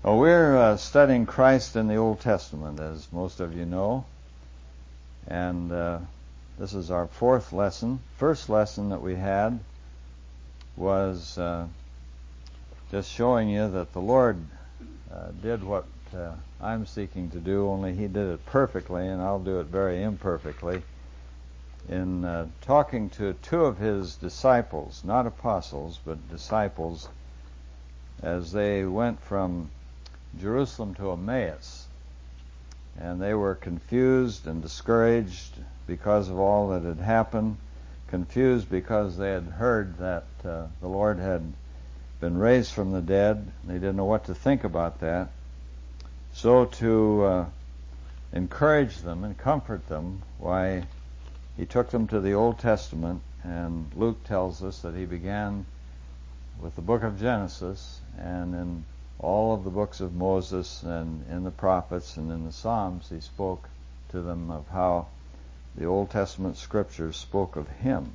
Well, we're studying Christ in the Old Testament, as most of you know, and this is our fourth lesson. First lesson that we had was just showing you that the Lord did what I'm seeking to do, only He did it perfectly, and I'll do it very imperfectly, in talking to two of His disciples, not apostles, but disciples, as they went from Jerusalem to Emmaus, and they were confused and discouraged because of all that had happened, confused because they had heard that the Lord had been raised from the dead. They didn't know what to think about that. So to encourage them and comfort them, why, He took them to the Old Testament, and Luke tells us that He began with the book of Genesis, and in all of the books of Moses and in the prophets and in the Psalms, He spoke to them of how the Old Testament scriptures spoke of Him.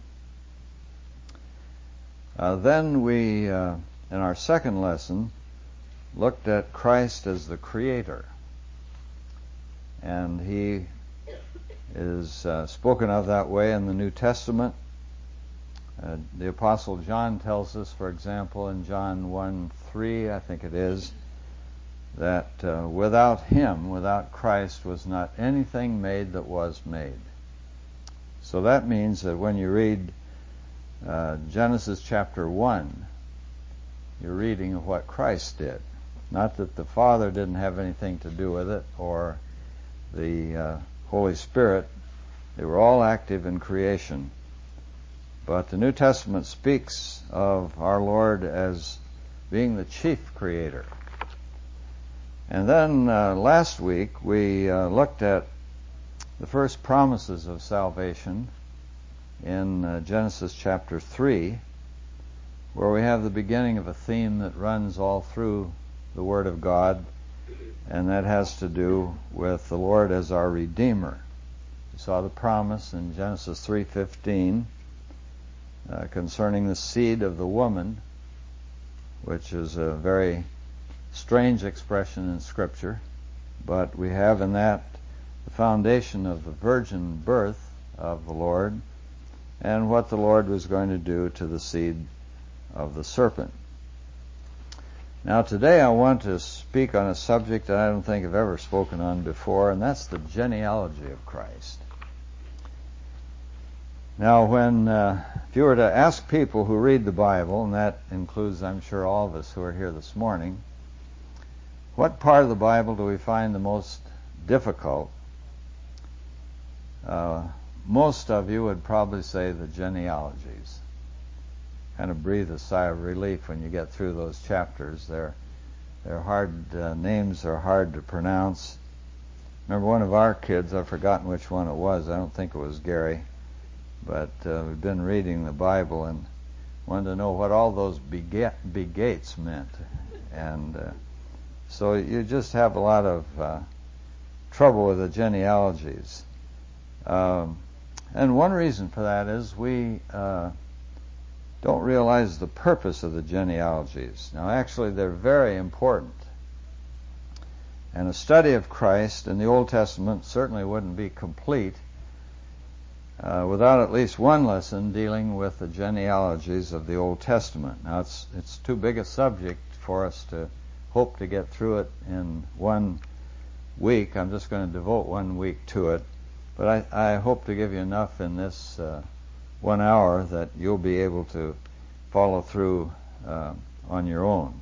Then we, in our second lesson, looked at Christ as the Creator. And He is spoken of that way in the New Testament. The Apostle John tells us, for example, in John 1:3, I think it is, that without Him, without Christ, was not anything made that was made. So that means that when you read Genesis chapter 1, you're reading of what Christ did. Not that the Father didn't have anything to do with it, or the Holy Spirit. They were all active in creation. But the New Testament speaks of our Lord as being the chief creator. And then last week we looked at the first promises of salvation in Genesis chapter 3, where we have the beginning of a theme that runs all through the Word of God, and that has to do with the Lord as our Redeemer. We saw the promise in Genesis 3:15 concerning the seed of the woman, which is a very strange expression in Scripture, but we have in that the foundation of the virgin birth of the Lord and what the Lord was going to do to the seed of the serpent. Now today I want to speak on a subject that I don't think I've ever spoken on before, and that's the genealogy of Christ. Now if you were to ask people who read the Bible, and that includes, I'm sure, all of us who are here this morning, what part of the Bible do we find the most difficult? Most of you would probably say the genealogies. Kind of breathe a sigh of relief when you get through those chapters. They're hard, names are hard to pronounce. Remember one of our kids, I've forgotten which one it was, I don't think it was Gary, but we've been reading the Bible and wanted to know what all those begates meant. And so you just have a lot of trouble with the genealogies. And one reason for that is we don't realize the purpose of the genealogies. Now actually they're very important. And a study of Christ in the Old Testament certainly wouldn't be complete without at least one lesson dealing with the genealogies of the Old Testament. Now it's too big a subject for us to hope to get through it in 1 week. I'm just going to devote 1 week to it. But I hope to give you enough in this 1 hour that you'll be able to follow through on your own.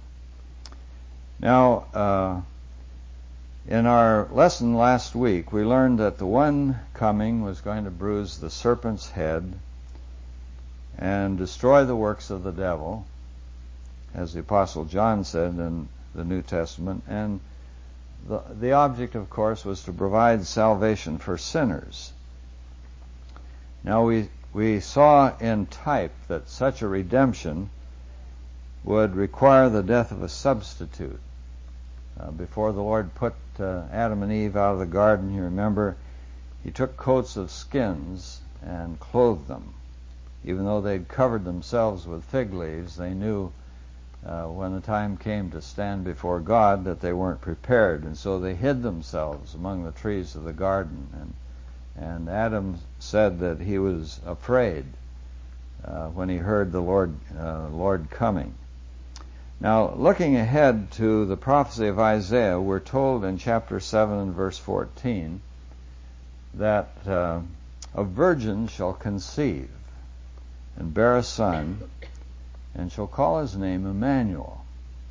Now, in our lesson last week, we learned that the one coming was going to bruise the serpent's head and destroy the works of the devil, as the Apostle John said in the New Testament, and the object, of course, was to provide salvation for sinners. Now we saw in type that such a redemption would require the death of a substitute. Before the Lord put Adam and Eve out of the garden, you remember, He took coats of skins and clothed them. Even though they'd covered themselves with fig leaves, they knew when the time came to stand before God, that they weren't prepared, and so they hid themselves among the trees of the garden. And Adam said that he was afraid when he heard the Lord coming. Now, looking ahead to the prophecy of Isaiah, we're told in chapter 7 and verse 14 that a virgin shall conceive and bear a son, and shall call his name Emmanuel.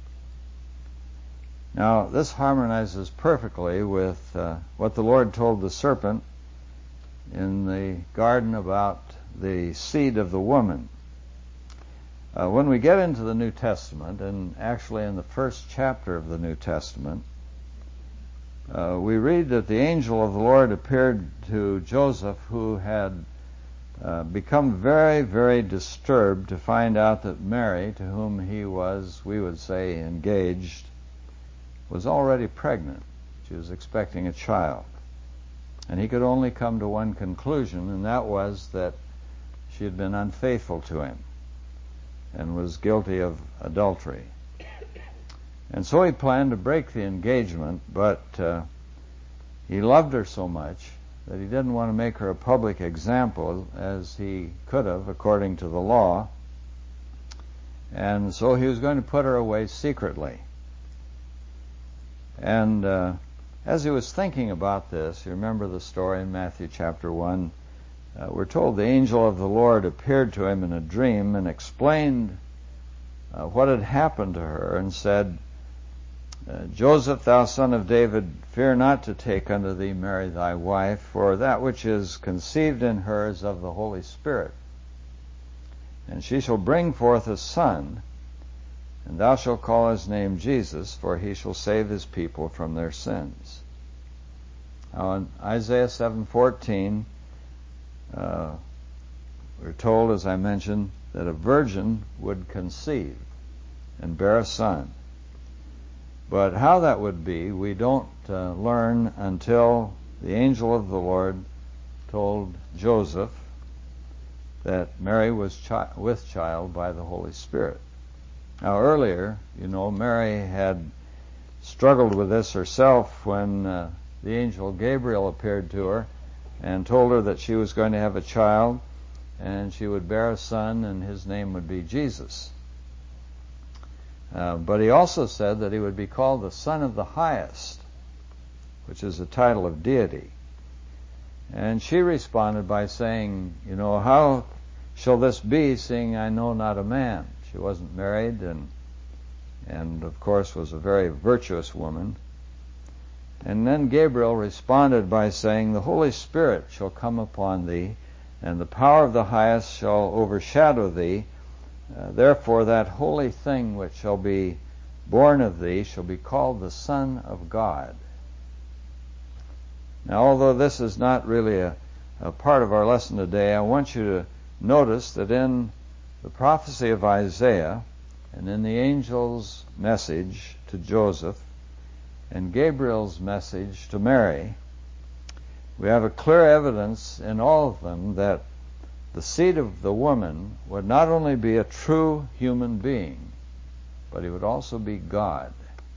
Now, this harmonizes perfectly with what the Lord told the serpent in the garden about the seed of the woman. When we get into the New Testament, and actually in the first chapter of the New Testament, we read that the angel of the Lord appeared to Joseph, who had become very, very disturbed to find out that Mary, to whom he was, we would say, engaged, was already pregnant. She was expecting a child. And he could only come to one conclusion, and that was that she had been unfaithful to him and was guilty of adultery. And so he planned to break the engagement, but he loved her so much that he didn't want to make her a public example, as he could have according to the law. And so he was going to put her away secretly. And as he was thinking about this, you remember the story in Matthew chapter 1, we're told the angel of the Lord appeared to him in a dream and explained what had happened to her, and said, Joseph, thou son of David, fear not to take unto thee Mary thy wife, for that which is conceived in her is of the Holy Spirit. And she shall bring forth a son, and thou shalt call his name Jesus, for he shall save his people from their sins. Now in Isaiah 7:14, we're told, as I mentioned, that a virgin would conceive and bear a son. But how that would be, we don't learn until the angel of the Lord told Joseph that Mary was with child by the Holy Spirit. Now earlier, Mary had struggled with this herself when the angel Gabriel appeared to her and told her that she was going to have a child, and she would bear a son, and his name would be Jesus. But he also said that he would be called the Son of the Highest, which is a title of deity. And she responded by saying, how shall this be, seeing I know not a man? She wasn't married, and of course was a very virtuous woman. And then Gabriel responded by saying, the Holy Spirit shall come upon thee, and the power of the Highest shall overshadow thee. Therefore that holy thing which shall be born of thee shall be called the Son of God. Now, although this is not really a part of our lesson today, I want you to notice that in the prophecy of Isaiah, and in the angel's message to Joseph, and Gabriel's message to Mary, we have a clear evidence in all of them that the seed of the woman would not only be a true human being, but he would also be God.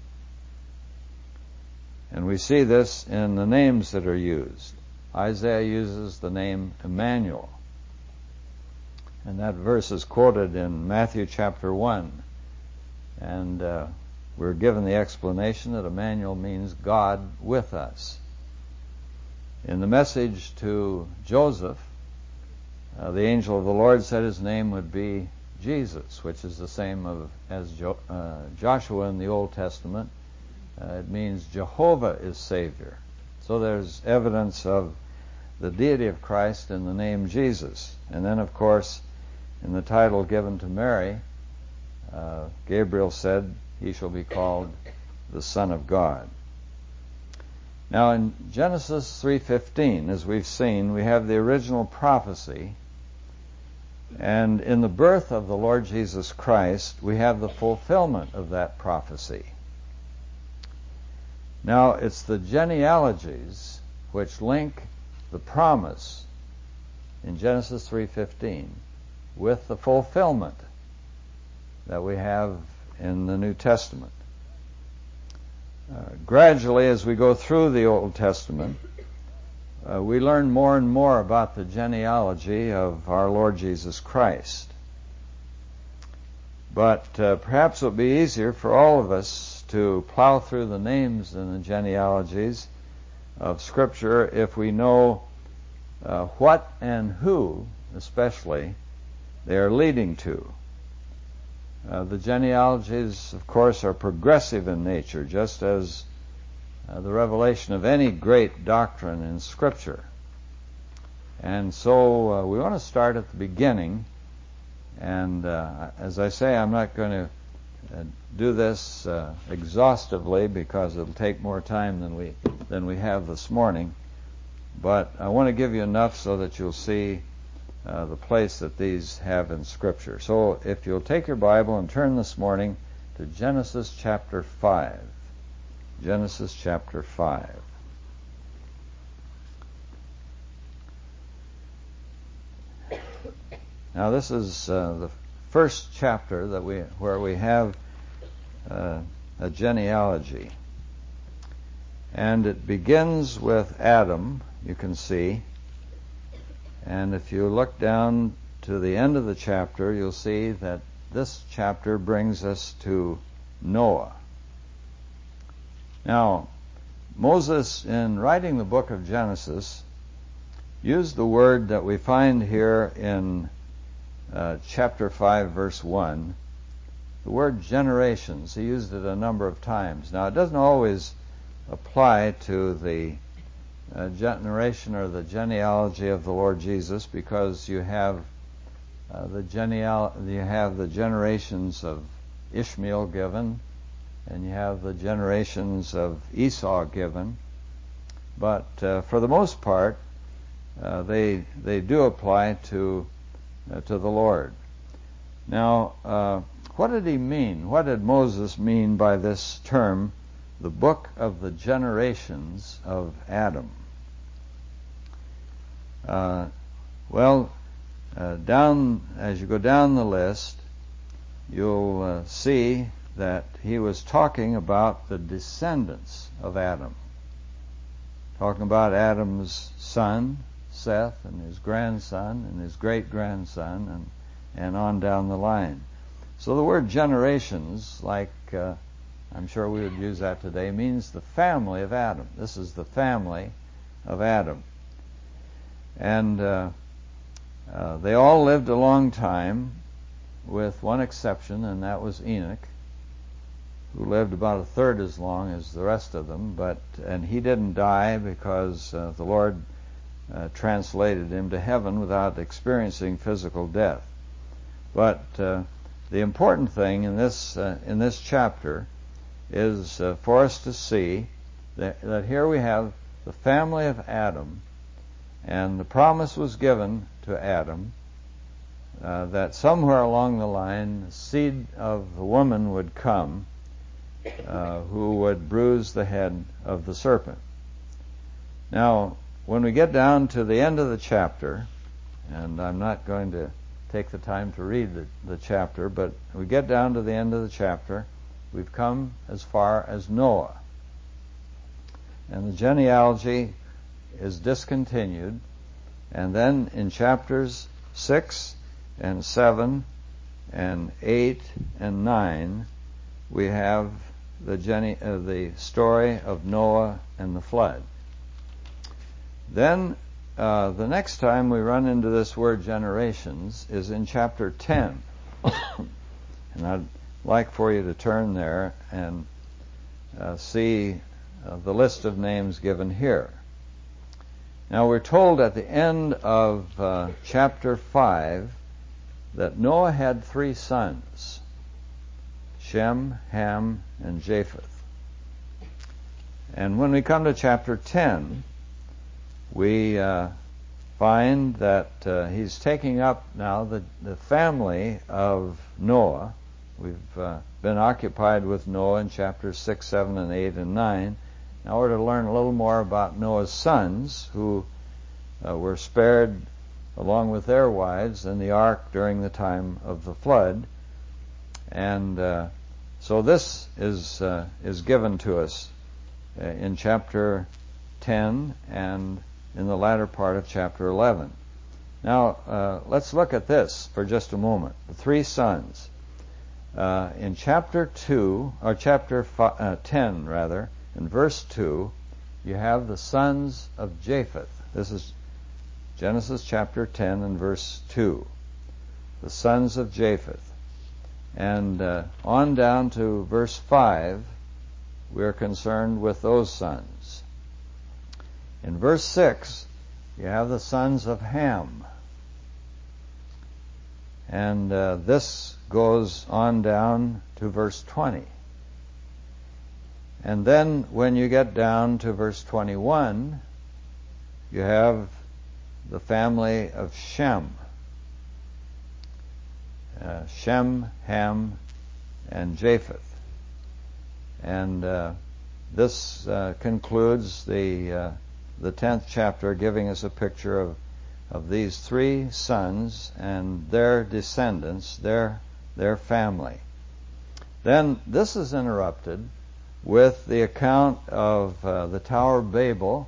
And we see this in the names that are used. Isaiah uses the name Emmanuel. And that verse is quoted in Matthew chapter 1. And we're given the explanation that Emmanuel means God with us. In the message to Joseph, the angel of the Lord said his name would be Jesus, which is the same as Joshua in the Old Testament. It means Jehovah is Savior. So there's evidence of the deity of Christ in the name Jesus. And then, of course, in the title given to Mary, Gabriel said, he shall be called the Son of God. Now in Genesis 3:15, as we've seen, we have the original prophecy, and in the birth of the Lord Jesus Christ, we have the fulfillment of that prophecy. Now it's the genealogies which link the promise in Genesis 3:15 with the fulfillment that we have in the New Testament. Gradually, as we go through the Old Testament, we learn more and more about the genealogy of our Lord Jesus Christ. But perhaps it will be easier for all of us to plow through the names in the genealogies of Scripture if we know what and who, especially, they are leading to. The genealogies, of course, are progressive in nature, just as the revelation of any great doctrine in Scripture. And so we want to start at the beginning. And as I say, I'm not going to do this exhaustively because it'll take more time than we have this morning. But I want to give you enough so that you'll see the place that these have in Scripture. So if you'll take your Bible and turn this morning to Genesis chapter 5. Genesis chapter 5. Now this is the first chapter where we have a genealogy. And it begins with Adam, you can see. And if you look down to the end of the chapter, you'll see that this chapter brings us to Noah. Now, Moses, in writing the book of Genesis, used the word that we find here in chapter 5, verse 1, the word generations. He used it a number of times. Now, it doesn't always apply to the generation or the genealogy of the Lord Jesus, because you have the generations of Ishmael given, and you have the generations of Esau given. But for the most part, they do apply to the Lord. Now, what did he mean? What did Moses mean by this term, the book of the generations of Adam? As you go down the list, you'll see that he was talking about the descendants of Adam. Talking about Adam's son, Seth, and his grandson, and his great-grandson, and on down the line. So the word generations, like I'm sure we would use that today, means the family of Adam. This is the family of Adam. And they all lived a long time, with one exception, and that was Enoch, who lived about a third as long as the rest of them. And he didn't die because the Lord translated him to heaven without experiencing physical death. But the important thing in this chapter is for us to see that here we have the family of Adam, and the promise was given to Adam that somewhere along the line the seed of the woman would come who would bruise the head of the serpent. Now, when we get down to the end of the chapter, and I'm not going to take the time to read the chapter, but we get down to the end of the chapter, we've come as far as Noah. And the genealogy is discontinued, and then in chapters 6 and 7 and 8 and 9 we have the story of Noah and the flood. Then the next time we run into this word generations is in chapter 10. And I'd like for you to turn there and see the list of names given here. Now we're told at the end of chapter 5 that Noah had 3 sons, Shem, Ham, and Japheth. And when we come to chapter 10, we find that he's taking up now the family of Noah. We've been occupied with Noah in chapters 6, 7, and 8, and 9. Now we're to learn a little more about Noah's sons, who were spared along with their wives in the ark during the time of the flood. And So this is given to us in chapter 10 and in the latter part of chapter 11. Now, let's look at this for just a moment. The three sons. In chapter 2, or chapter 10, rather, in verse 2, you have the sons of Japheth. This is Genesis chapter 10 and verse 2. The sons of Japheth. And on down to verse 5, we're concerned with those sons. In verse 6, you have the sons of Ham. And this goes on down to verse 20. And then when you get down to verse 21, you have the family of Shem. Shem, Ham, and Japheth. And this concludes the 10th chapter, giving us a picture of these three sons and their descendants, their family. Then this is interrupted with the account of the Tower of Babel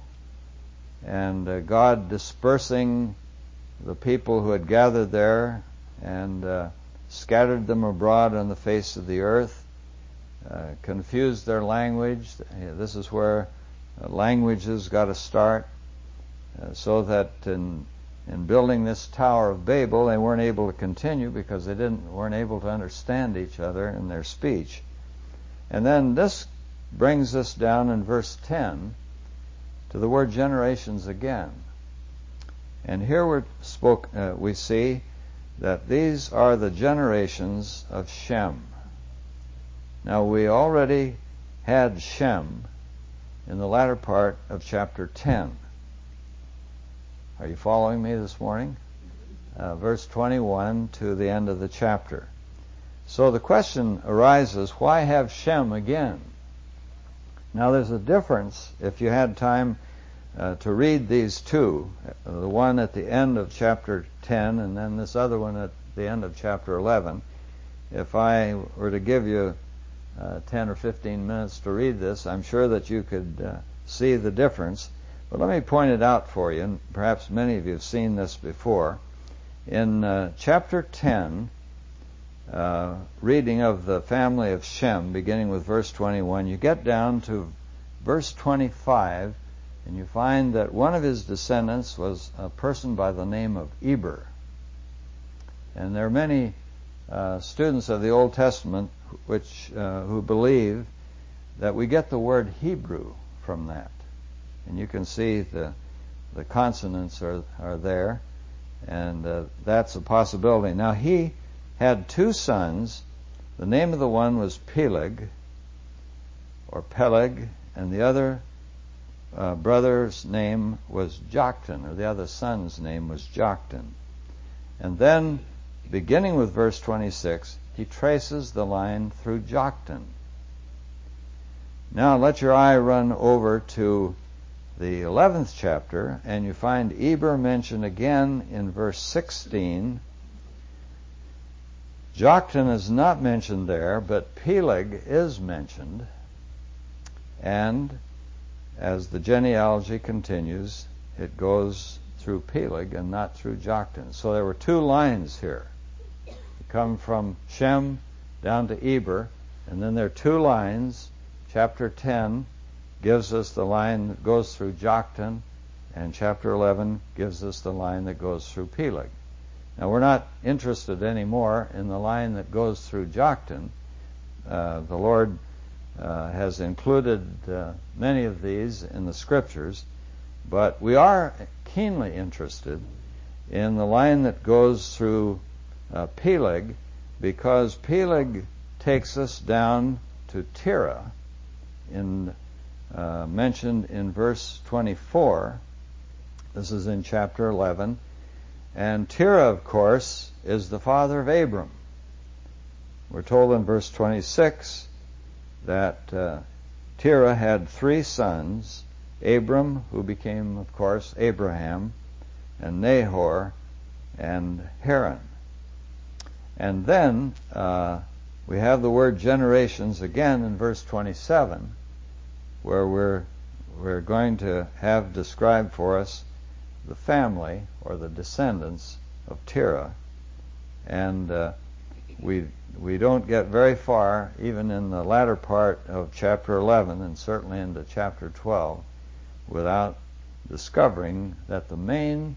and God dispersing the people who had gathered there and scattered them abroad on the face of the earth, confused their language. This is where languages got to start, so that in building this Tower of Babel, they weren't able to continue because they weren't able to understand each other in their speech. And then this brings us down in verse 10 to the word generations again. And here we see that these are the generations of Shem. Now, we already had Shem in the latter part of chapter 10. Are you following me this morning? Verse 21 to the end of the chapter. So the question arises, why have Shem again? Now, there's a difference if you had time to read these two, the one at the end of chapter 10 and then this other one at the end of chapter 11. If I were to give you 10 or 15 minutes to read this, I'm sure that you could see the difference. But let me point it out for you, and perhaps many of you have seen this before. In chapter 10, reading of the family of Shem, beginning with verse 21, you get down to verse 25, and you find that one of his descendants was a person by the name of Eber. And there are many students of the Old Testament who believe that we get the word Hebrew from that. And you can see the consonants are there, and that's a possibility. Now, he had two sons. The name of the one was Peleg, and the other brother's name was Joktan, or the other son's name was Joktan. And then, beginning with verse 26, he traces the line through Joktan. Now, let your eye run over to the 11th chapter, and you find Eber mentioned again in verse 16. Joktan is not mentioned there, but Peleg is mentioned. And as the genealogy continues, it goes through Peleg and not through Joktan. So there were two lines here. You come from Shem down to Eber, and then there are two lines. Chapter 10 gives us the line that goes through Joktan, and chapter 11 gives us the line that goes through Peleg. Now, we're not interested anymore in the line that goes through Joktan. The Lord has included many of these in the Scriptures, but we are keenly interested in the line that goes through Peleg, because Peleg takes us down to Terah, mentioned in verse 24. This is in chapter 11. And Terah, of course, is the father of Abram. We're told in verse 26 that Terah had three sons, Abram, who became, of course, Abraham, and Nahor, and Haran. And then we have the word generations again in verse 27, where we're going to have described for us the family or the descendants of Terah, and we don't get very far, even in the latter part of chapter 11 and certainly into chapter 12, without discovering that the main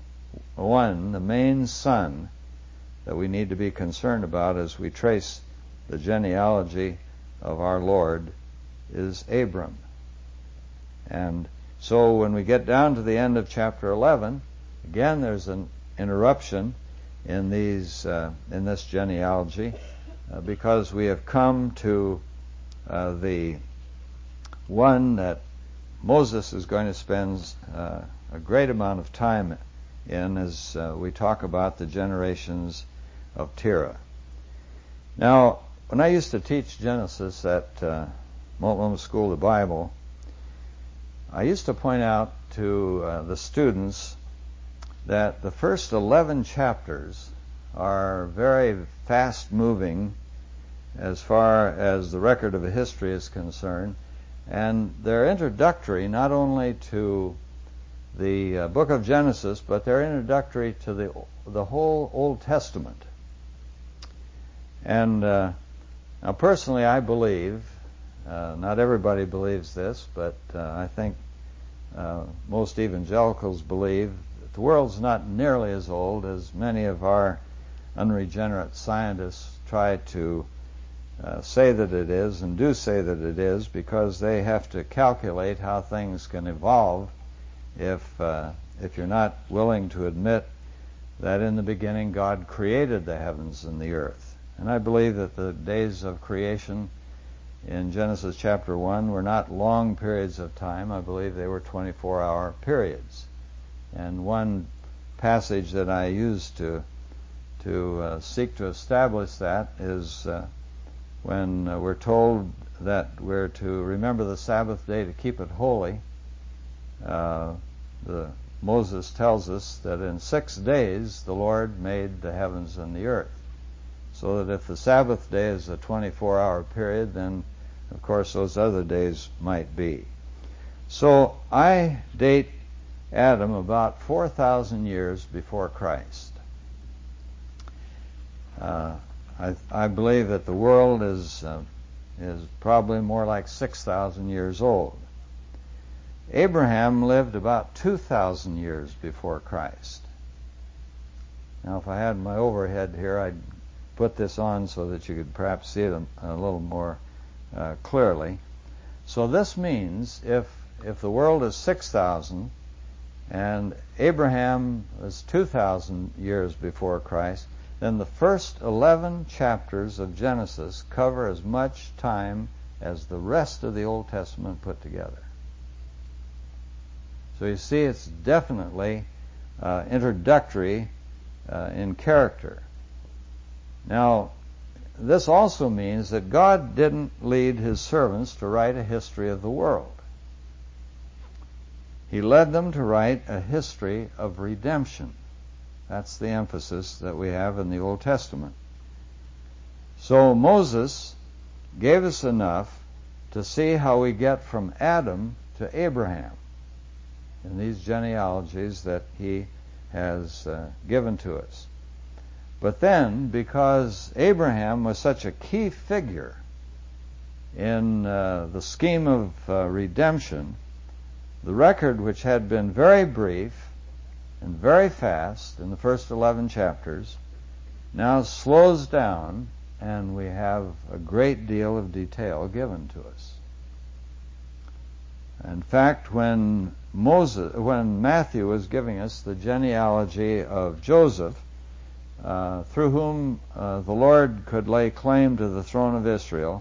son that we need to be concerned about as we trace the genealogy of our Lord is Abram. And so when we get down to the end of chapter 11, again there's an interruption in this genealogy because we have come to the one that Moses is going to spend a great amount of time in as we talk about the generations of Terah. Now, when I used to teach Genesis at Multnomah School of the Bible, I used to point out to the students that the first 11 chapters are very fast-moving as far as the record of a history is concerned, and they're introductory not only to the book of Genesis, but they're introductory to the whole Old Testament. And now personally I believe, not everybody believes this, but I think most evangelicals believe that the world's not nearly as old as many of our unregenerate scientists try to say that it is, and do say that it is, because they have to calculate how things can evolve if you're not willing to admit that in the beginning God created the heavens and the earth. And I believe that the days of creation in Genesis chapter 1 were not long periods of time. I believe they were 24-hour periods. And one passage that I use to seek to establish that is when we're told that we're to remember the Sabbath day to keep it holy. Moses tells us that in 6 days the Lord made the heavens and the earth. So that if the Sabbath day is a 24-hour period, then of course those other days might be. So I date Adam about 4,000 years before Christ. I believe that the world is probably more like 6,000 years old. Abraham lived about 2,000 years before Christ. Now, if I had my overhead here, I'd put this on so that you could perhaps see it a little more clearly. So this means if the world is 6,000 and Abraham was 2,000 years before Christ, then the first 11 chapters of Genesis cover as much time as the rest of the Old Testament put together. So you see, it's definitely introductory in character. Now, this also means that God didn't lead his servants to write a history of the world. He led them to write a history of redemption. That's the emphasis that we have in the Old Testament. So Moses gave us enough to see how we get from Adam to Abraham in these genealogies that he has given to us. But then, because Abraham was such a key figure in the scheme of redemption, the record, which had been very brief and very fast in the first 11 chapters, now slows down, and we have a great deal of detail given to us. In fact, when Matthew was giving us the genealogy of Joseph, through whom the Lord could lay claim to the throne of Israel,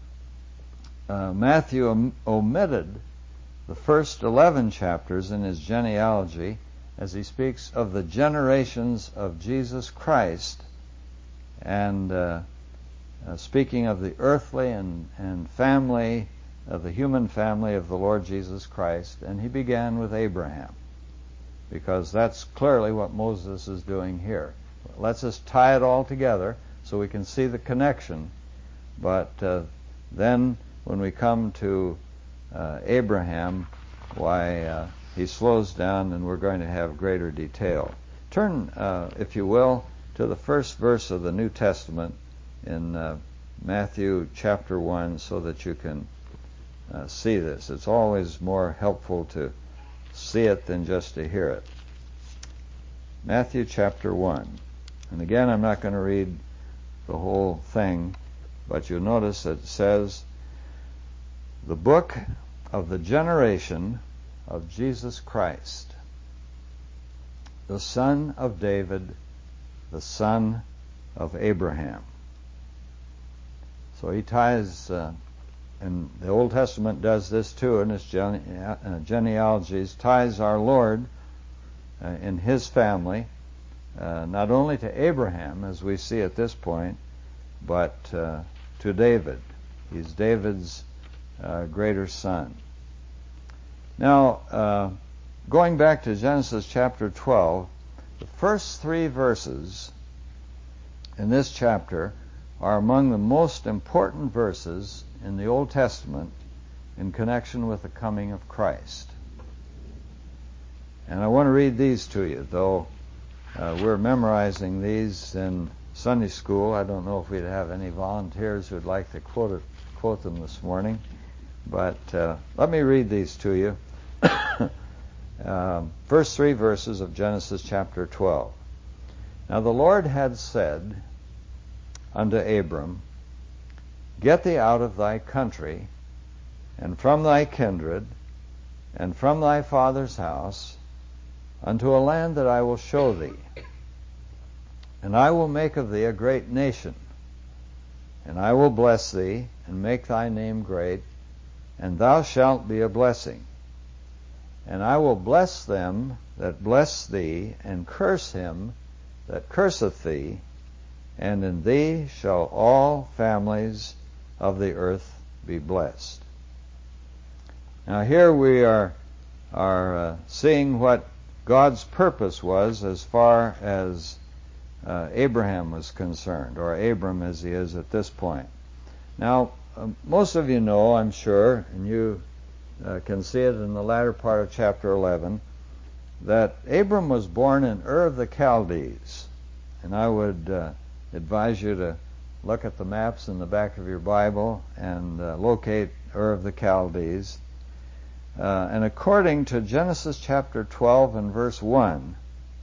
Matthew omitted the first 11 chapters in his genealogy as he speaks of the generations of Jesus Christ, and speaking of the earthly and family of the human family of the Lord Jesus Christ, and he began with Abraham, because that's clearly what Moses is doing here. Let's just tie it all together so we can see the connection But then when we come to Abraham, he slows down, and we're going to have greater detail. Turn, if you will, to the first verse of the New Testament in Matthew chapter 1 so that you can see this. It's always more helpful to see it than just to hear it. Matthew chapter 1. And again, I'm not going to read the whole thing, but you'll notice that it says, "The book of the generation of Jesus Christ, the son of David, the son of Abraham." So he ties, and the Old Testament does this too in its genealogies, ties our Lord in his family, not only to Abraham, as we see at this point, but to David. He's David's greater son. Now, going back to Genesis chapter 12, the first 3 verses in this chapter are among the most important verses in the Old Testament in connection with the coming of Christ. And I want to read these to you, though we're memorizing these in Sunday school. I don't know if we'd have any volunteers who'd like to quote them this morning, but let me read these to you. First 3 verses of Genesis chapter 12. "Now the Lord had said unto Abram, Get thee out of thy country, and from thy kindred, and from thy father's house, unto a land that I will show thee. And I will make of thee a great nation, and I will bless thee, and make thy name great, and thou shalt be a blessing. And I will bless them that bless thee, and curse him that curseth thee, and in thee shall all families of the earth be blessed." Now here we are seeing what God's purpose was as far as Abraham was concerned, or Abram as he is at this point. Now, most of you know, I'm sure, and you can see it in the latter part of chapter 11, that Abram was born in Ur of the Chaldees. And I would advise you to look at the maps in the back of your Bible and locate Ur of the Chaldees. And according to Genesis chapter 12 and verse 1,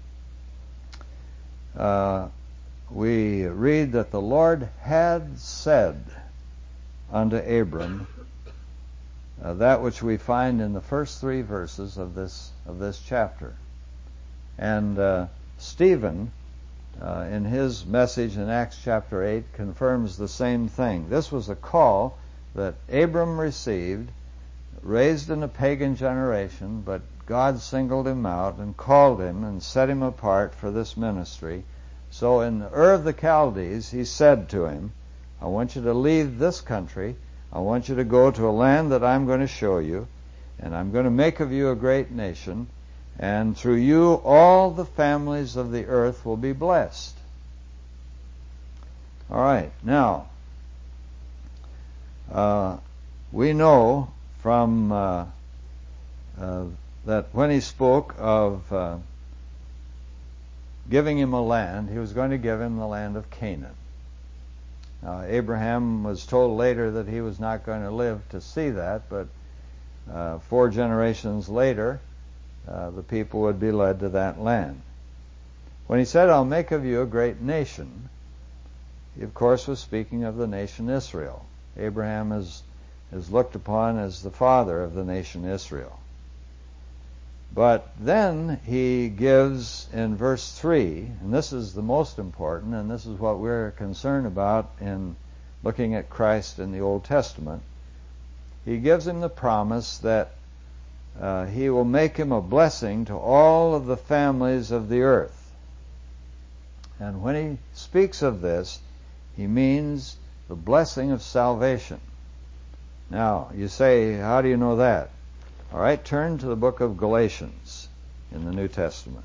we read that the Lord had said unto Abram that which we find in the first 3 verses of this chapter. And Stephen, in his message in Acts chapter 8, confirms the same thing. This was a call that Abram received, raised in a pagan generation, but God singled him out and called him and set him apart for this ministry. So in Ur of the Chaldees, he said to him, I want you to leave this country. I want you to go to a land that I'm going to show you, and I'm going to make of you a great nation, and through you all the families of the earth will be blessed. All right, now, we know from that when he spoke of giving him a land, he was going to give him the land of Canaan. Now, Abraham was told later that he was not going to live to see that, but 4 generations later, the people would be led to that land. When he said, I'll make of you a great nation, he of course was speaking of the nation Israel. Abraham is looked upon as the father of the nation Israel. But then he gives in verse 3, and this is the most important, and this is what we're concerned about in looking at Christ in the Old Testament. He gives him the promise that he will make him a blessing to all of the families of the earth. And when he speaks of this, he means the blessing of salvation. Now, you say, how do you know that? All right, turn to the book of Galatians in the New Testament.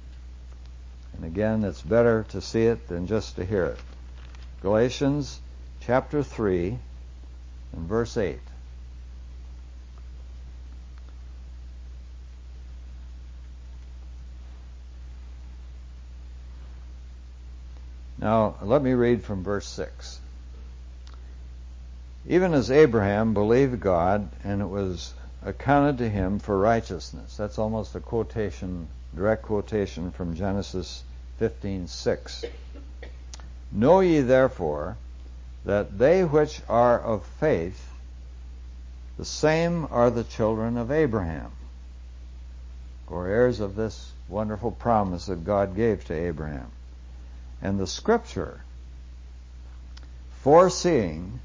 And again, it's better to see it than just to hear it. Galatians chapter 3 and verse 8. Now, let me read from verse 6. Even as Abraham believed God, and it was accounted to him for righteousness. That's almost a quotation, direct quotation from Genesis 15:6. Know ye therefore that they which are of faith, the same are the children of Abraham, or heirs of this wonderful promise that God gave to Abraham. And the Scripture, foreseeing,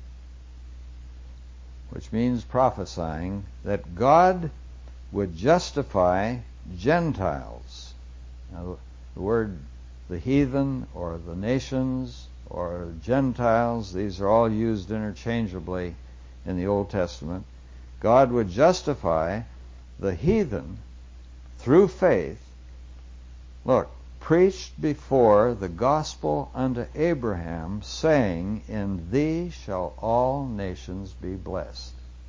which means prophesying, that God would justify Gentiles. Now, the word the heathen or the nations or Gentiles, these are all used interchangeably in the Old Testament. God would justify the heathen through faith. Look, preached before the gospel unto Abraham, saying, in thee shall all nations be blessed.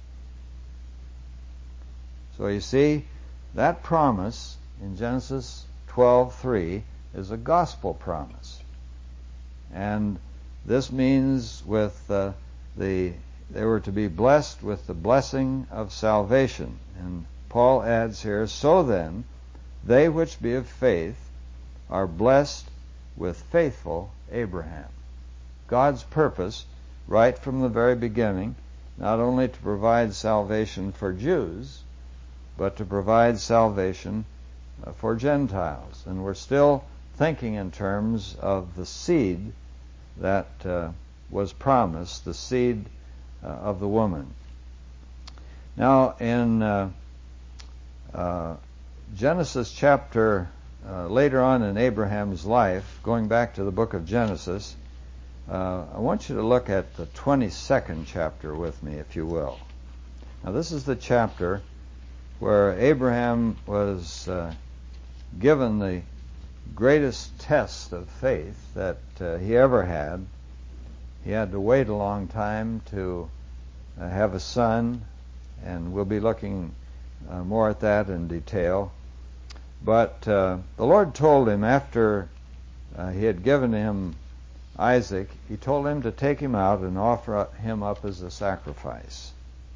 So you see, that promise in Genesis 12:3 is a gospel promise. And this means they were to be blessed with the blessing of salvation. And Paul adds here, so then, they which be of faith are blessed with faithful Abraham. God's purpose, right from the very beginning, not only to provide salvation for Jews, but to provide salvation for Gentiles. And we're still thinking in terms of the seed that was promised, the seed of the woman. Now, in Genesis chapter, later on in Abraham's life, going back to the book of Genesis, I want you to look at the 22nd chapter with me, if you will. Now, this is the chapter where Abraham was given the greatest test of faith that he ever had. He had to wait a long time to have a son, and we'll be looking more at that in detail. But the Lord told him after he had given him Isaac, he told him to take him out and offer him up as a sacrifice.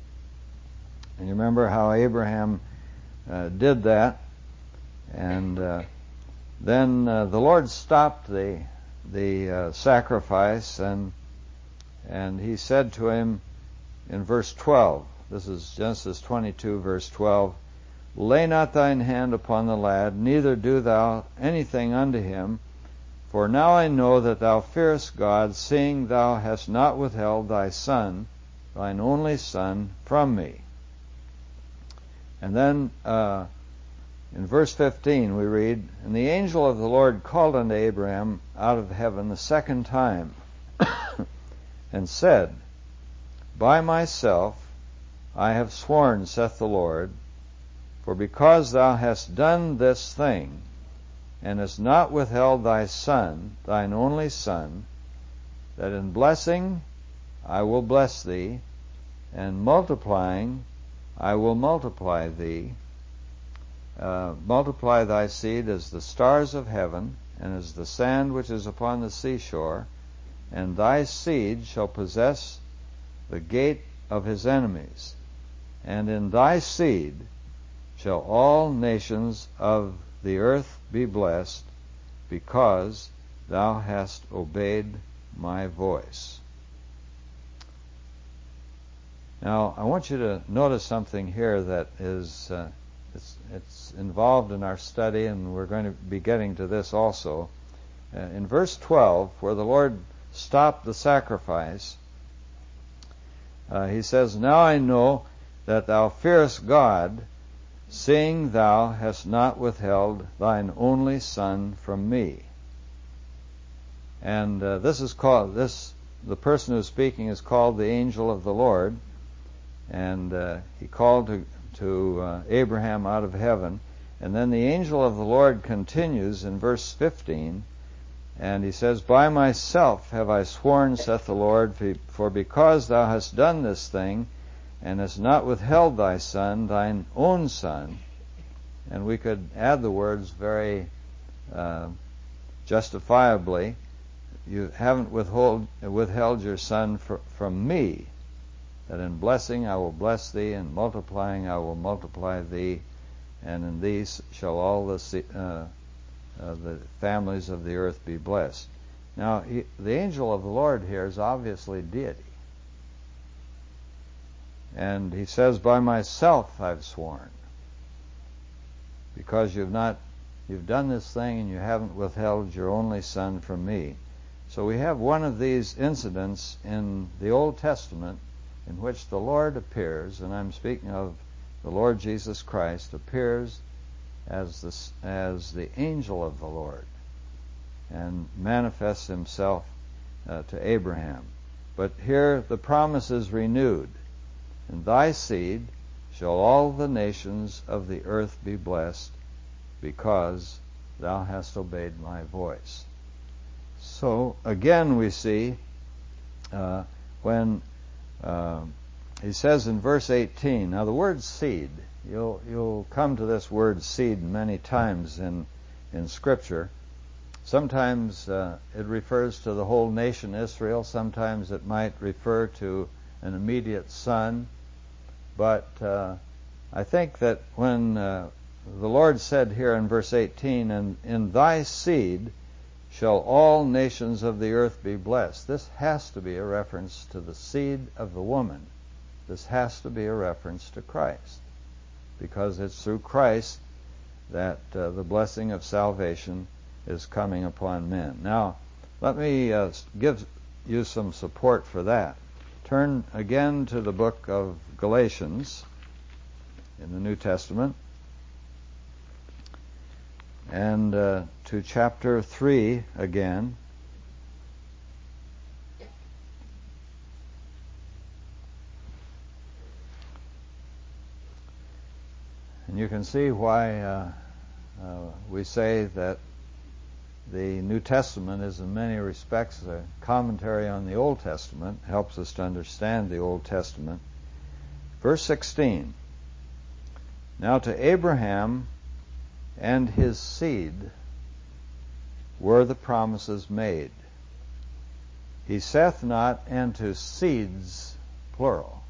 And you remember how Abraham did that, and then the Lord stopped the sacrifice, and he said to him in verse 12, this is Genesis 22, verse 12, lay not thine hand upon the lad, neither do thou anything unto him, for now I know that thou fearest God, seeing thou hast not withheld thy son, thine only son, from me. And then in verse 15 we read, and the angel of the Lord called unto Abraham out of heaven the second time, and said, by myself I have sworn, saith the Lord, for because thou hast done this thing, and hast not withheld thy son, thine only son, that in blessing I will bless thee, and multiplying I will multiply thee, multiply thy seed as the stars of heaven, and as the sand which is upon the seashore, and thy seed shall possess the gate of his enemies. And in thy seed shall all nations of the earth be blessed, because thou hast obeyed my voice. Now, I want you to notice something here that is it's involved in our study, and we're going to be getting to this also. In verse 12, where the Lord stopped the sacrifice, he says, now I know that thou fearest God, seeing thou hast not withheld thine only son from me. And this is called, the person who's speaking is called the angel of the Lord, and he called to Abraham out of heaven. And then the angel of the Lord continues in verse 15, And he says, "By myself have I sworn, saith the Lord, for because thou hast done this thing, and hast not withheld thy son, thine own son," and we could add the words very justifiably, "you haven't withheld your son from me, that in blessing I will bless thee, and multiplying I will multiply thee, and in these shall all the families of the earth be blessed." Now, the angel of the Lord here is obviously deity. And he says, "By myself I've sworn, because you've done this thing and you haven't withheld your only son from me." So we have one of these incidents in the Old Testament in which the Lord appears, and I'm speaking of the Lord Jesus Christ, appears as the angel of the Lord and manifests himself to Abraham. But here the promise is renewed. "In thy seed shall all the nations of the earth be blessed, because thou hast obeyed my voice." So again we see when he says in verse 18, now the word seed, you'll come to this word seed many times in Scripture. Sometimes it refers to the whole nation Israel. Sometimes it might refer to an immediate son. But I think that when the Lord said here in verse 18, "And in thy seed shall all nations of the earth be blessed," this has to be a reference to the seed of the woman. This has to be a reference to Christ, because it's through Christ that the blessing of salvation is coming upon men. Now, let me give you some support for that. Turn again to the book of Galatians in the New Testament, and to chapter 3 again. And you can see why we say that the New Testament is in many respects a commentary on the Old Testament, helps us to understand the Old Testament. Verse 16, "Now to Abraham and his seed were the promises made. He saith not, and to seeds, plural,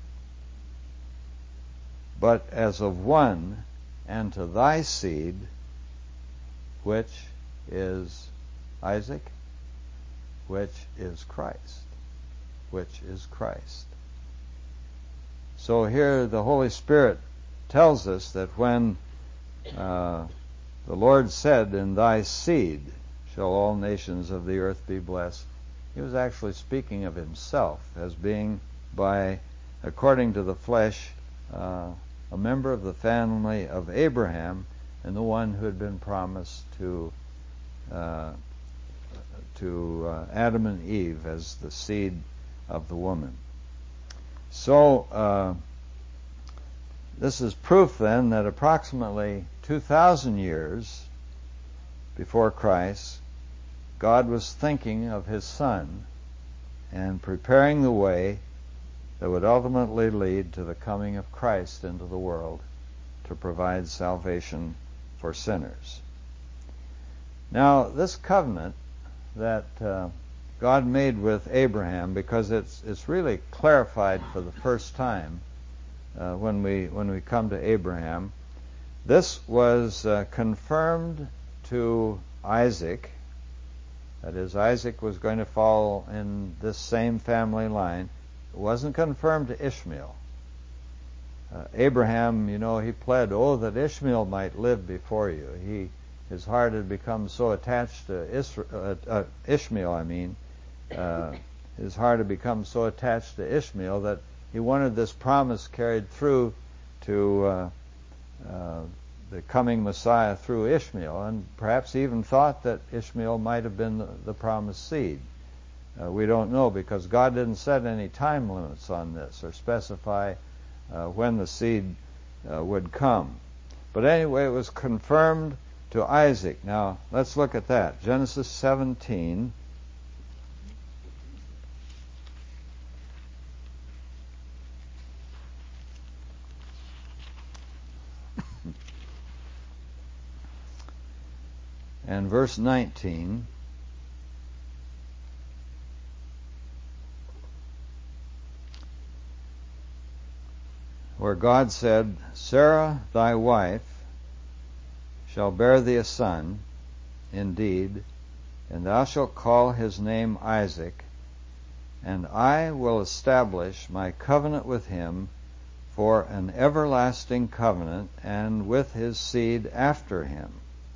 but as of one, and to thy seed, which is Isaac, which is Christ." Which is Christ. So here the Holy Spirit tells us that when the Lord said, "In thy seed shall all nations of the earth be blessed," he was actually speaking of himself as being, according to the flesh, a member of the family of Abraham, and the one who had been promised to Adam and Eve as the seed of the woman. So this is proof then that approximately 2,000 years before Christ, God was thinking of his Son and preparing the way that would ultimately lead to the coming of Christ into the world to provide salvation for sinners. Now, this covenant that God made with Abraham, because it's really clarified for the first time when we come to Abraham, this was confirmed to Isaac. That is, Isaac was going to fall in this same family line. It wasn't confirmed to Ishmael. Abraham, he pled, that Ishmael might live before you. His heart had become so attached to Ishmael. His heart had become so attached to Ishmael that he wanted this promise carried through to the coming Messiah through Ishmael, and perhaps he even thought that Ishmael might have been the promised seed. We don't know, because God didn't set any time limits on this or specify when the seed would come. But anyway, it was confirmed to Isaac. Now, let's look at that. Genesis 17. And verse 19. Where God said, Sarah thy wife shall bear thee a son, indeed, and thou shalt call his name Isaac, and I will establish my covenant with him for an everlasting covenant, and with his seed after him.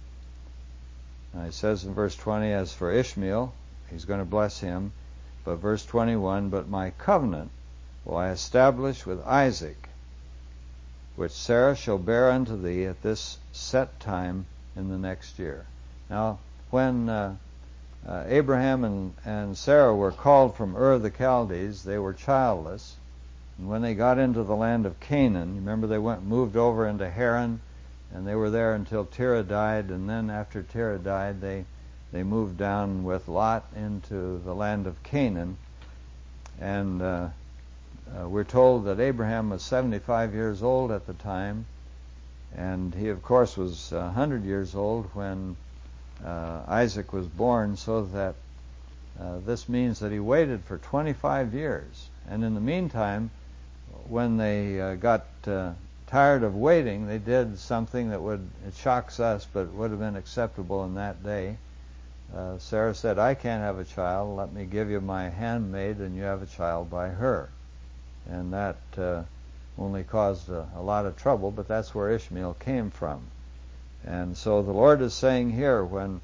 Now he says in verse 20, as for Ishmael, he's going to bless him, but verse 21, but my covenant will I establish with Isaac, which Sarah shall bear unto thee at this set time in the next year. Now, when Abraham and Sarah were called from Ur of the Chaldees, they were childless. And when they got into the land of Canaan, remember they moved over into Haran, and they were there until Terah died, and then after Terah died, they moved down with Lot into the land of Canaan. And we're told that Abraham was 75 years old at the time, and he, of course, was 100 years old when Isaac was born, so that this means that he waited for 25 years. And in the meantime, when they got tired of waiting, they did something that it shocks us, but would have been acceptable in that day. Sarah said, I can't have a child, let me give you my handmaid, and you have a child by her. And that only caused a lot of trouble, but that's where Ishmael came from. And so the Lord is saying here, when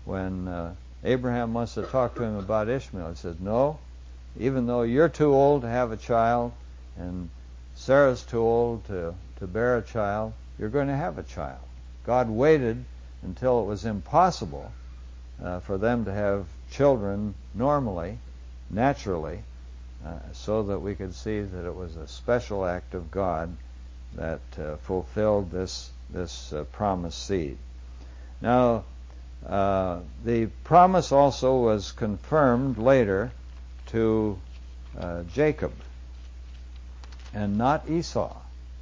Abraham wants to talk to him about Ishmael, he says, no, even though you're too old to have a child, and Sarah's too old to bear a child, you're going to have a child. God waited until it was impossible for them to have children normally, naturally, so that we could see that it was a special act of God that fulfilled this promised seed. Now, the promise also was confirmed later to Jacob and not Esau.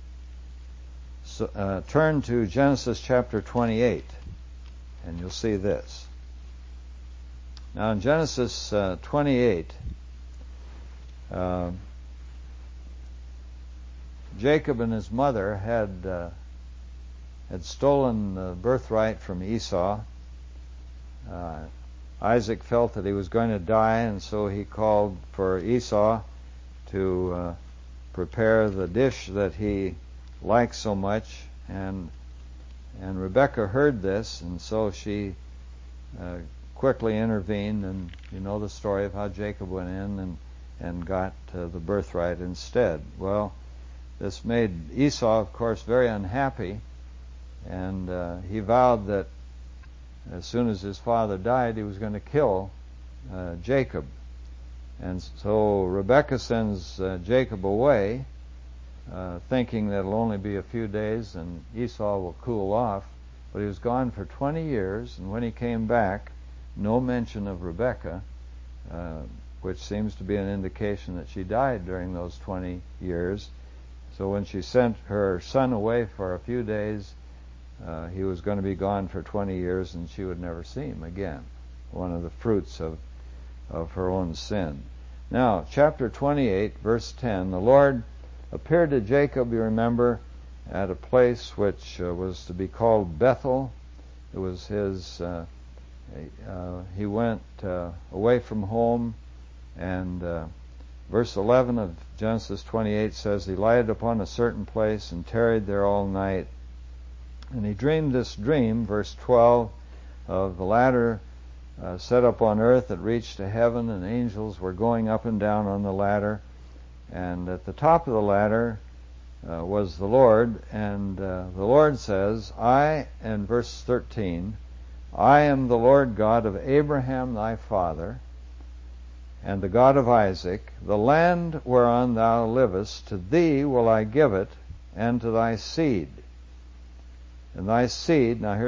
So, turn to Genesis chapter 28, and you'll see this. Now, in Genesis 28, Jacob and his mother had stolen the birthright from Esau. Isaac felt that he was going to die, and so he called for Esau to prepare the dish that he liked so much, and Rebekah heard this, and so she quickly intervened, and you know the story of how Jacob went in and got the birthright instead. Well, this made Esau, of course, very unhappy, and he vowed that as soon as his father died, he was going to kill Jacob. And so Rebekah sends Jacob away, thinking that it'll only be a few days and Esau will cool off. But he was gone for 20 years, and when he came back, no mention of Rebekah, which seems to be an indication that she died during those 20 years. So when she sent her son away for a few days, he was going to be gone for 20 years, and she would never see him again. One of the fruits of her own sin. Now, chapter 28, verse 10, the Lord appeared to Jacob, you remember, at a place which was to be called Bethel. It was his, he went away from home, and verse 11 of Genesis 28 says, he lighted upon a certain place and tarried there all night. And he dreamed this dream, verse 12, of the ladder set up on earth that reached to heaven, and angels were going up and down on the ladder. And at the top of the ladder was the Lord, and the Lord says, in verse 13, I am the Lord God of Abraham thy father, and the God of Isaac. The land whereon thou livest, to thee will I give it, and to thy seed. And thy seed, now here's a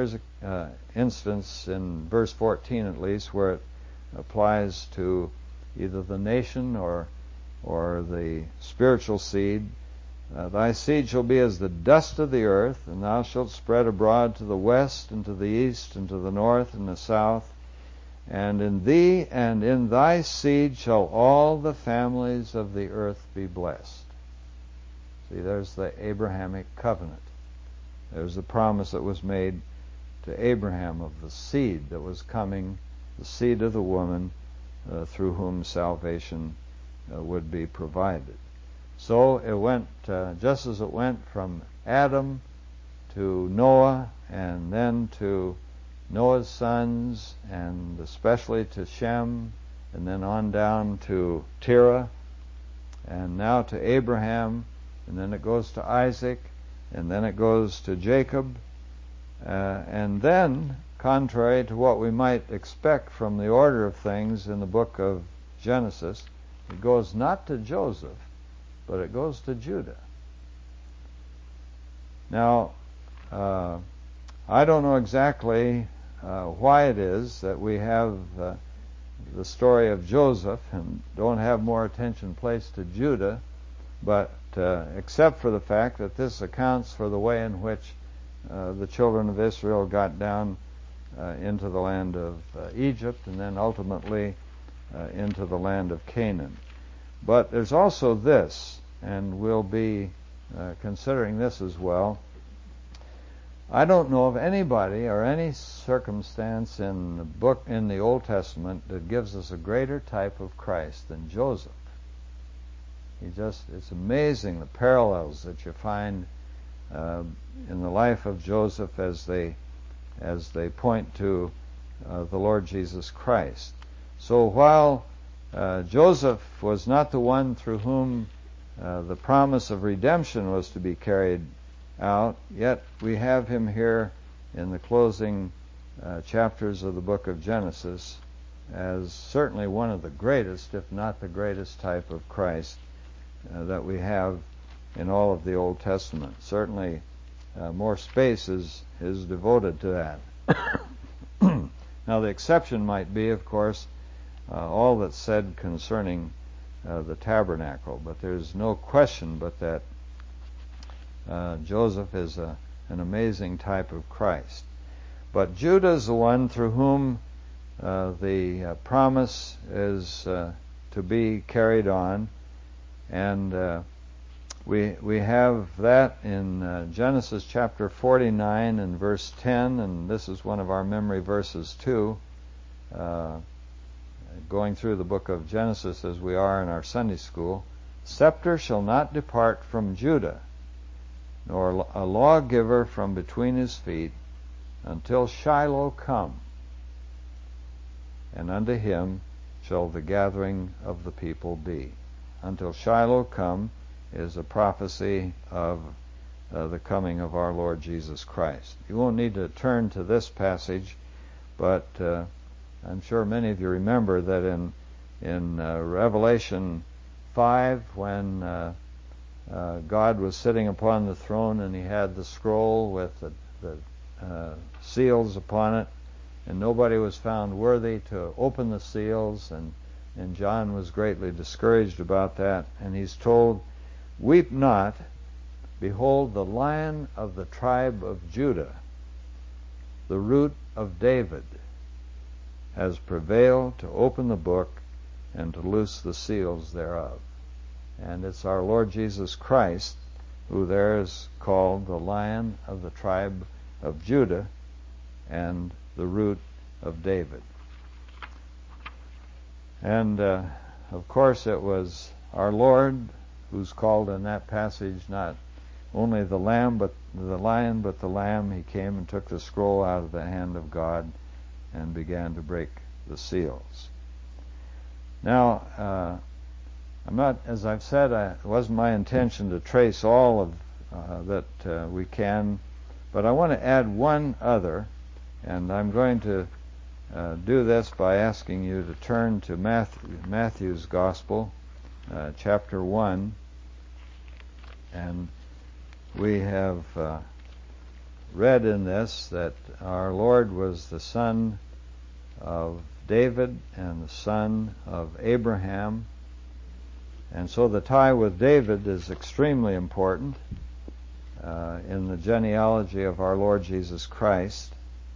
instance in verse 14 at least where it applies to either the nation or the spiritual seed. Thy seed shall be as the dust of the earth, and thou shalt spread abroad to the west and to the east and to the north and the south. And in thee and in thy seed shall all the families of the earth be blessed. See, there's the Abrahamic covenant. There's the promise that was made to Abraham of the seed that was coming, the seed of the woman through whom salvation would be provided. So it went, just as it went from Adam to Noah, and then to Noah's sons, and especially to Shem, and then on down to Terah, and now to Abraham, and then it goes to Isaac, and then it goes to Jacob, and then, contrary to what we might expect from the order of things in the book of Genesis, it goes not to Joseph, but it goes to Judah. Now, I don't know exactly why it is that we have the story of Joseph and don't have more attention placed to Judah, but except for the fact that this accounts for the way in which the children of Israel got down into the land of Egypt and then ultimately into the land of Canaan. But there's also this, and we'll be considering this as well. I don't know of anybody or any circumstance in the Old Testament that gives us a greater type of Christ than Joseph. It's amazing the parallels that you find in the life of Joseph as they point to the Lord Jesus Christ. So while Joseph was not the one through whom the promise of redemption was to be carried out, yet we have him here in the closing chapters of the book of Genesis as certainly one of the greatest, if not the greatest type of Christ that we have in all of the Old Testament. Certainly more space is devoted to that. Now the exception might be, of course, all that's said concerning the tabernacle, but there's no question but that Joseph is an amazing type of Christ. But Judah is the one through whom the promise is to be carried on, and we have that in Genesis chapter 49 and verse 10, and this is one of our memory verses too. Going through the book of Genesis as we are in our Sunday school, scepter shall not depart from Judah, nor a lawgiver from between his feet, until Shiloh come, and unto him shall the gathering of the people be. Until Shiloh come is a prophecy of the coming of our Lord Jesus Christ. You won't need to turn to this passage, but I'm sure many of you remember that in Revelation 5, when God was sitting upon the throne and he had the scroll with the seals upon it, and nobody was found worthy to open the seals, and John was greatly discouraged about that, and he's told, "Weep not, behold, the Lion of the tribe of Judah, the root of David, has prevailed to open the book and to loose the seals thereof." And it's our Lord Jesus Christ who there is called the Lion of the tribe of Judah and the root of David. And of course it was our Lord who's called in that passage not only the Lion but the Lamb. He came and took the scroll out of the hand of God and began to break the seals. Now, I'm not, as I've said, it wasn't my intention to trace all of that we can, but I want to add one other, and I'm going to do this by asking you to turn to Matthew's Gospel, chapter 1, and we have read in this that our Lord was the son of David and the son of Abraham. And so the tie with David is extremely important in the genealogy of our Lord Jesus Christ.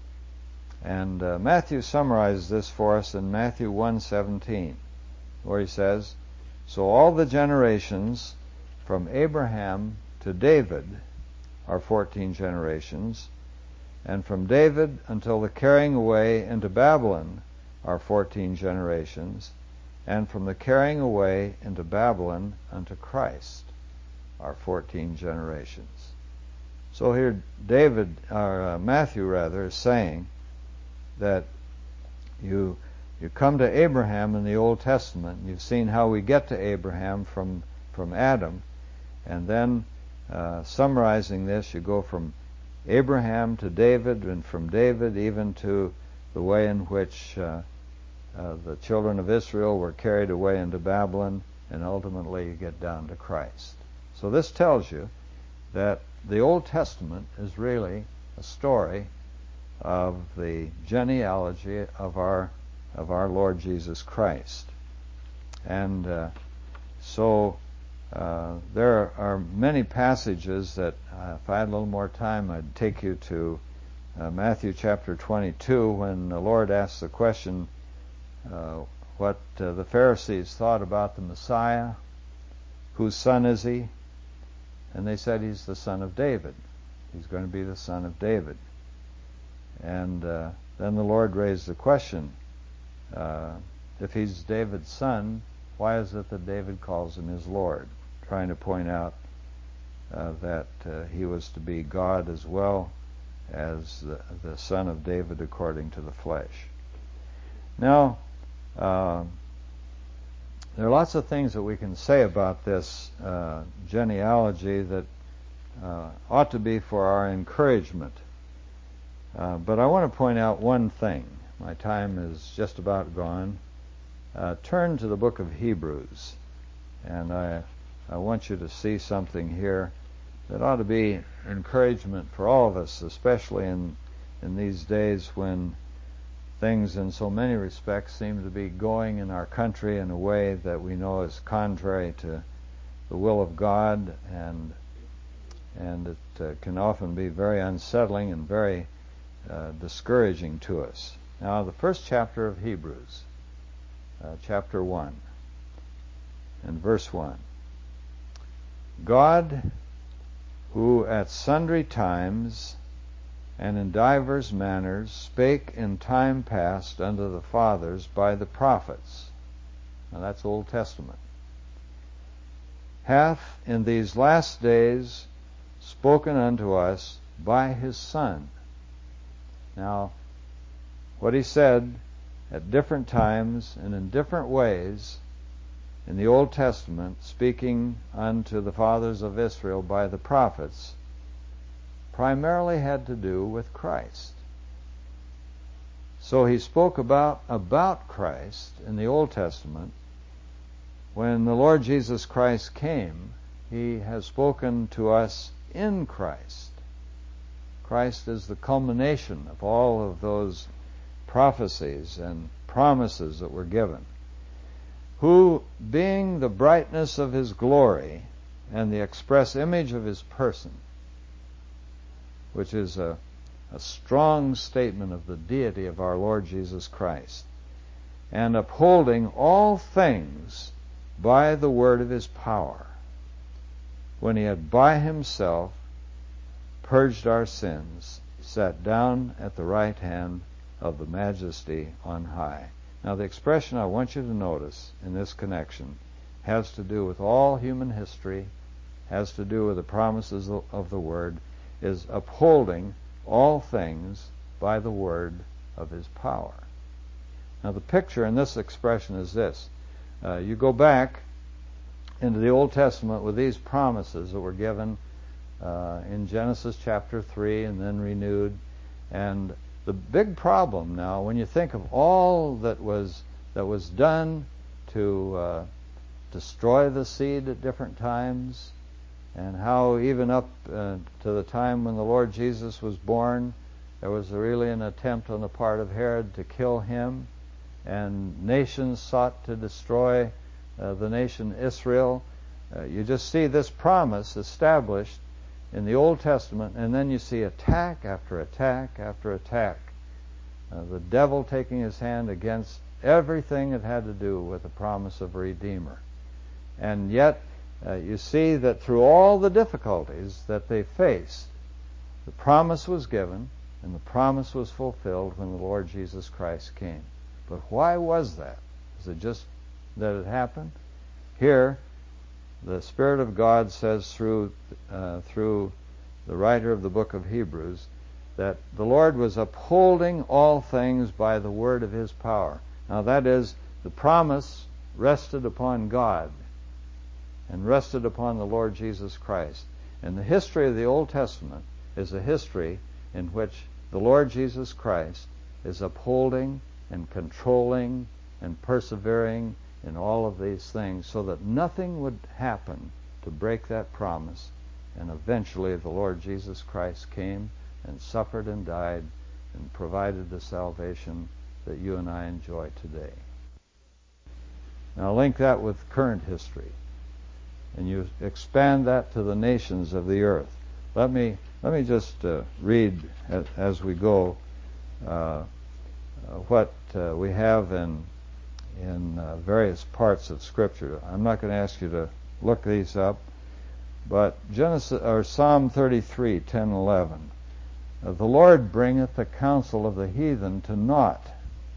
And Matthew summarizes this for us in Matthew 1:17, where he says, "So all the generations from Abraham to David are 14 generations, and from David until the carrying away into Babylon are 14 generations, and from the carrying away into Babylon unto Christ are 14 generations." So here Matthew is saying that you come to Abraham in the Old Testament, and you've seen how we get to Abraham from Adam, and then summarizing this, you go from Abraham to David, and from David even to the way in which the children of Israel were carried away into Babylon, and ultimately you get down to Christ. So this tells you that the Old Testament is really a story of the genealogy of our Lord Jesus Christ. And so there are many passages that, if I had a little more time, I'd take you to Matthew chapter 22, when the Lord asks the question what the Pharisees thought about the Messiah. Whose son is he? And they said he's the son of David. He's going to be the son of David. And then the Lord raised the question, if he's David's son, why is it that David calls him his Lord? Trying to point out that he was to be God as well as the son of David according to the flesh. Now, there are lots of things that we can say about this genealogy that ought to be for our encouragement. But I want to point out one thing. My time is just about gone. Turn to the book of Hebrews, and I want you to see something here that ought to be encouragement for all of us, especially in these days when things in so many respects seem to be going in our country in a way that we know is contrary to the will of God, and it can often be very unsettling and very discouraging to us. Now, the first chapter of Hebrews, chapter 1, and verse 1. God, who at sundry times and in divers manners spake in time past unto the fathers by the prophets. Now that's Old Testament. Hath in these last days spoken unto us by his Son. Now, what he said at different times and in different ways in the Old Testament, speaking unto the fathers of Israel by the prophets, primarily had to do with Christ. So he spoke about Christ in the Old Testament. When the Lord Jesus Christ came, he has spoken to us in Christ. Christ is the culmination of all of those prophecies and promises that were given. Who, being the brightness of his glory and the express image of his person, which is a strong statement of the deity of our Lord Jesus Christ, and upholding all things by the word of his power, when he had by himself purged our sins, sat down at the right hand of the Majesty on high. Now, the expression I want you to notice in this connection has to do with all human history, has to do with the promises of the Word, is upholding all things by the word of his power. Now, the picture in this expression is this. You go back into the Old Testament with these promises that were given in Genesis chapter 3 and then renewed. And the big problem now, when you think of all that was done to destroy the seed at different times, and how even up to the time when the Lord Jesus was born, there was really an attempt on the part of Herod to kill him, and nations sought to destroy the nation Israel. You just see this promise established in the Old Testament, and then you see attack after attack after attack. The devil taking his hand against everything that had to do with the promise of a Redeemer. And yet, you see that through all the difficulties that they faced, the promise was given, and the promise was fulfilled when the Lord Jesus Christ came. But why was that? Is it just that it happened? Here, the Spirit of God says through the writer of the book of Hebrews that the Lord was upholding all things by the word of His power. Now that is, the promise rested upon God and rested upon the Lord Jesus Christ. And the history of the Old Testament is a history in which the Lord Jesus Christ is upholding and controlling and persevering in all of these things so that nothing would happen to break that promise. And eventually the Lord Jesus Christ came and suffered and died and provided the salvation that you and I enjoy today. Now link that with current history, and you expand that to the nations of the earth. Let me just read as we go what we have in various parts of Scripture. I'm not going to ask you to look these up, but Psalm 33, 10, 11. The Lord bringeth the counsel of the heathen to naught.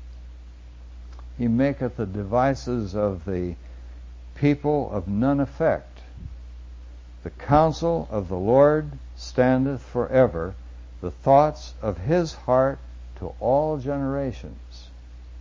He maketh the devices of the people of none effect. The counsel of the Lord standeth forever, the thoughts of His heart to all generations.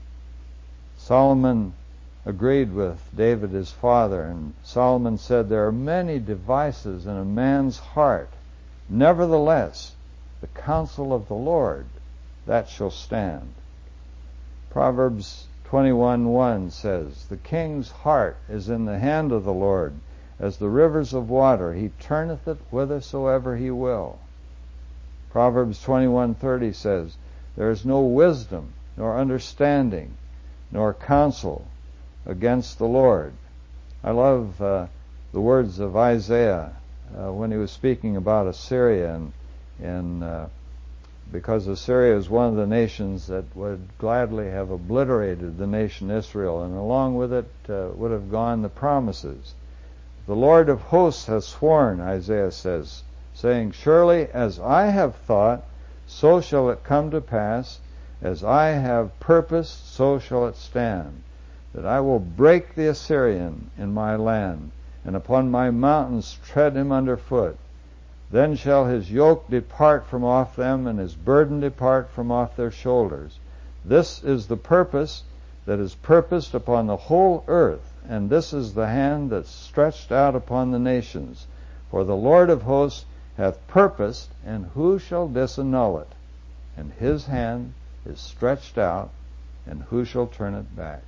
Solomon agreed with David his father, and Solomon said, there are many devices in a man's heart. Nevertheless, the counsel of the Lord, that shall stand. Proverbs 21:1 says, the king's heart is in the hand of the Lord, as the rivers of water. He turneth it whithersoever He will. Proverbs 21:30 says, there is no wisdom, nor understanding, nor counsel against the Lord. I love the words of Isaiah when he was speaking about Assyria, and because Assyria is one of the nations that would gladly have obliterated the nation Israel, and along with it would have gone the promises. The Lord of hosts has sworn, Isaiah says, saying, surely as I have thought, so shall it come to pass, as I have purposed, so shall it stand, that I will break the Assyrian in my land, and upon my mountains tread him under foot. Then shall his yoke depart from off them, and his burden depart from off their shoulders. This is the purpose that is purposed upon the whole earth, and this is the hand that's stretched out upon the nations. For the Lord of hosts hath purposed, and who shall disannul it? And His hand is stretched out, and who shall turn it back?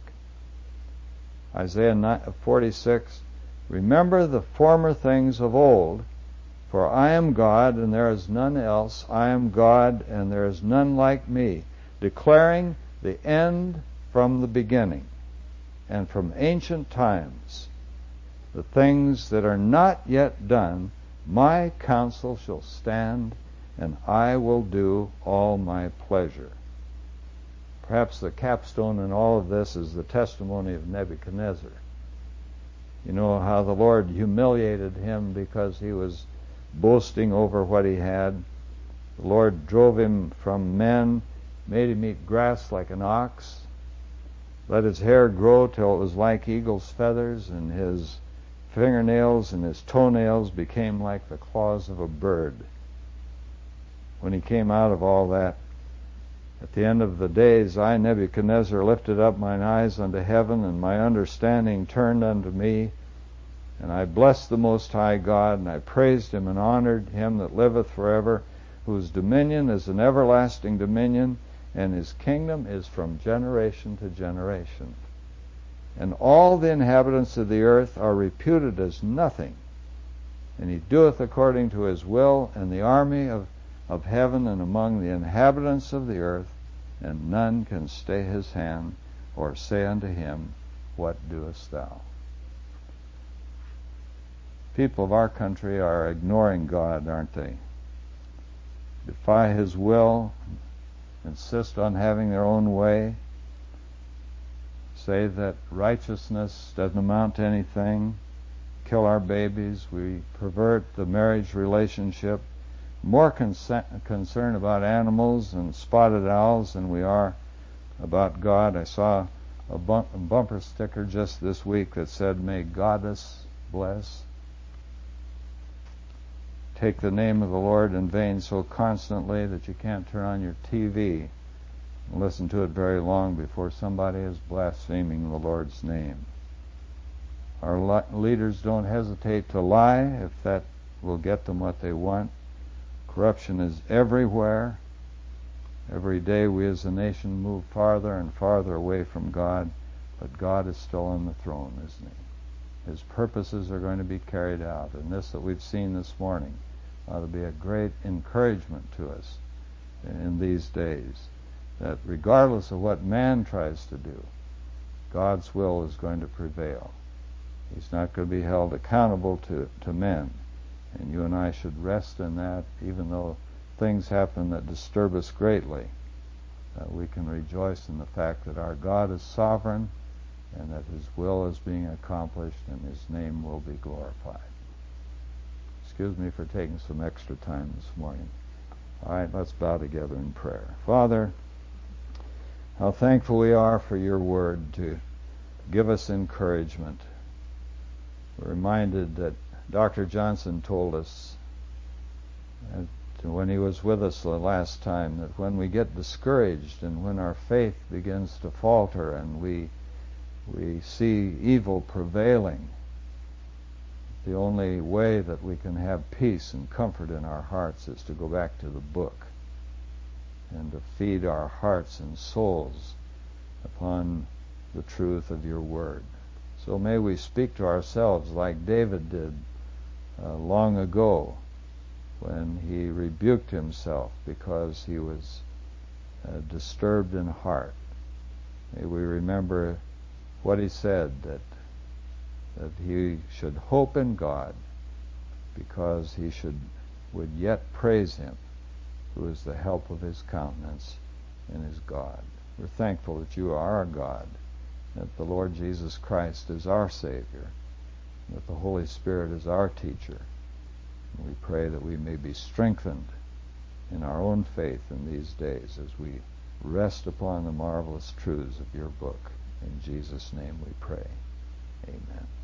Isaiah 46, remember the former things of old, for I am God, and there is none else. I am God, and there is none like me, declaring the end from the beginning, and from ancient times, the things that are not yet done. My counsel shall stand, and I will do all my pleasure. Perhaps the capstone in all of this is the testimony of Nebuchadnezzar. You know how the Lord humiliated him because he was boasting over what he had. The Lord drove him from men, made him eat grass like an ox, let his hair grow till it was like eagle's feathers, and his fingernails and his toenails became like the claws of a bird. When he came out of all that, at the end of the days, I, Nebuchadnezzar, lifted up mine eyes unto heaven, and my understanding turned unto me. And I blessed the Most High God, and I praised Him and honored Him that liveth forever, whose dominion is an everlasting dominion, and His kingdom is from generation to generation. And all the inhabitants of the earth are reputed as nothing, and he doeth according to his will in the army of heaven and among the inhabitants of the earth, and none can stay his hand or say unto him, What doest thou? People of our country are ignoring God, aren't they? Defy his will, insist on having their own way, say that righteousness doesn't amount to anything, kill our babies, we pervert the marriage relationship, more concerned about animals and spotted owls than we are about God. I saw a bumper sticker just this week that said, May Goddess bless. Take the name of the Lord in vain so constantly that you can't turn on your TV and listen to it very long before somebody is blaspheming the Lord's name. Our leaders don't hesitate to lie if that will get them what they want. Corruption is everywhere. Every day we as a nation move farther and farther away from God, but God is still on the throne, isn't he? His purposes are going to be carried out, and this that we've seen this morning ought to be a great encouragement to us in these days, that regardless of what man tries to do, God's will is going to prevail. He's not going to be held accountable to men, and you and I should rest in that, even though things happen that disturb us greatly. We can rejoice in the fact that our God is sovereign and that his will is being accomplished and his name will be glorified. Excuse me for taking some extra time this morning. All right, let's bow together in prayer. Father, how thankful we are for your word to give us encouragement. We're reminded that Dr. Johnson told us when he was with us the last time that when we get discouraged and when our faith begins to falter and we see evil prevailing, the only way that we can have peace and comfort in our hearts is to go back to the book and to feed our hearts and souls upon the truth of your word. So may we speak to ourselves like David did long ago when he rebuked himself because he was disturbed in heart. May we remember what he said, that he should hope in God because he would yet praise him who is the help of his countenance and his God. We're thankful that you are our God, that the Lord Jesus Christ is our Savior, that the Holy Spirit is our teacher. And we pray that we may be strengthened in our own faith in these days as we rest upon the marvelous truths of your book. In Jesus' name we pray. Amen.